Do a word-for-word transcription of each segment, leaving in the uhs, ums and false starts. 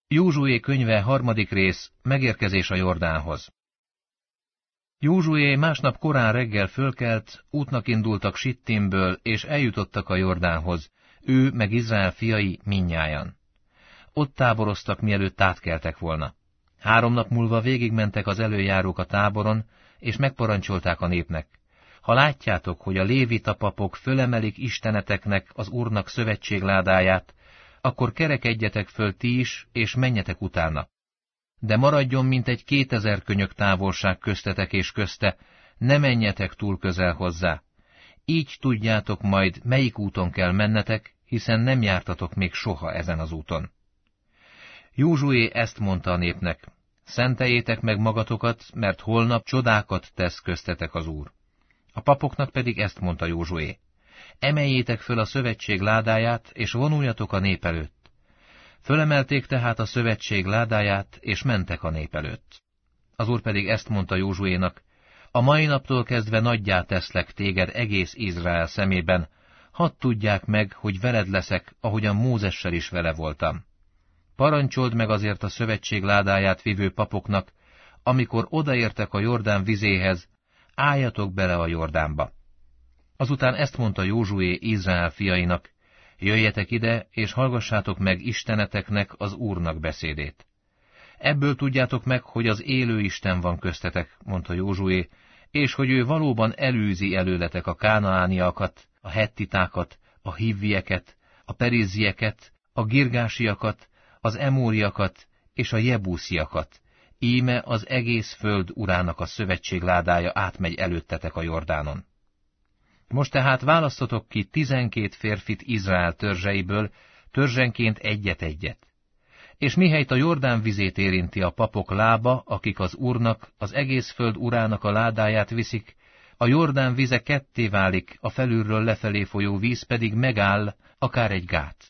Józsué könyve, harmadik rész, megérkezés a Jordánhoz. Józsué másnap korán reggel fölkelt, útnak indultak Sittimből, és eljutottak a Jordánhoz, ő meg Izrael fiai mindnyájan. Ott táboroztak, mielőtt átkeltek volna. Három nap múlva végigmentek az előjárók a táboron, és megparancsolták a népnek: ha látjátok, hogy a lévita papok fölemelik isteneteknek, az Úrnak szövetségládáját, akkor kerekedjetek föl ti is, és menjetek utána. De maradjon mintegy kétezer könyök távolság köztetek és közte, ne menjetek túl közel hozzá. Így tudjátok majd, melyik úton kell mennetek, hiszen nem jártatok még soha ezen az úton. Józsué ezt mondta a népnek: szenteljétek meg magatokat, mert holnap csodákat tesz köztetek az Úr. A papoknak pedig ezt mondta Józsué: emeljétek föl a szövetség ládáját, és vonuljatok a nép előtt. Fölemelték tehát a szövetség ládáját, és mentek a nép előtt. Az Úr pedig ezt mondta Józsuénak: a mai naptól kezdve nagyjá teszlek téged egész Izrael szemében, hadd tudják meg, hogy veled leszek, ahogyan Mózessel is vele voltam. Parancsold meg azért a szövetség ládáját vivő papoknak, amikor odaértek a Jordán vizéhez, álljatok bele a Jordánba. Azután ezt mondta Józsué Izrael fiainak: jöjjetek ide, és hallgassátok meg isteneteknek, az Úrnak beszédét. Ebből tudjátok meg, hogy az élő Isten van köztetek, mondta Józsué, és hogy ő valóban elűzi előletek a kánaániakat, a hettitákat, a hivvieket, a perizzieket, a girgásiakat, az emóriakat és a jebúsziakat. Íme az egész föld urának a szövetségládája átmegy előttetek a Jordánon. Most tehát választotok ki tizenkét férfit Izrael törzseiből, törzsenként egyet-egyet. És mihelyt a Jordán vizét érinti a papok lába, akik az Úrnak, az egész föld urának a ládáját viszik, a Jordán vize ketté válik, a felülről lefelé folyó víz pedig megáll, akár egy gát.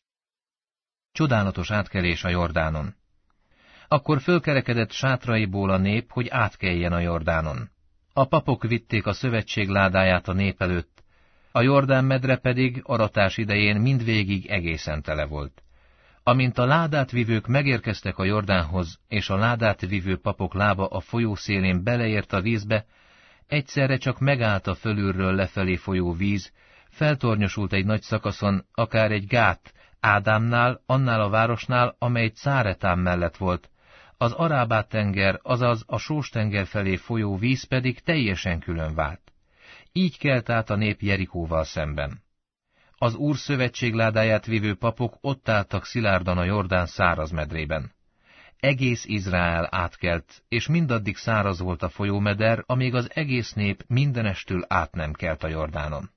Csodálatos átkelés a Jordánon. Akkor fölkerekedett sátraiból a nép, hogy átkeljen a Jordánon. A papok vitték a szövetség ládáját a nép előtt, a Jordán medre pedig aratás idején mindvégig egészen tele volt. Amint a ládát vivők megérkeztek a Jordánhoz, és a ládát vivő papok lába a folyó szélén beleért a vízbe, egyszerre csak megállt a fölülről lefelé folyó víz, feltornyosult egy nagy szakaszon, akár egy gát, Ádámnál, annál a városnál, amely Cáretán mellett volt, az Arábát-tenger, azaz a Sós-tenger felé folyó víz pedig teljesen külön vált. Így kelt át a nép Jerikóval szemben. Az Úr szövetségládáját vivő papok ott álltak szilárdan a Jordán száraz medrében. Egész Izrael átkelt, és mindaddig száraz volt a folyómeder, amíg az egész nép mindenestül át nem kelt a Jordánon.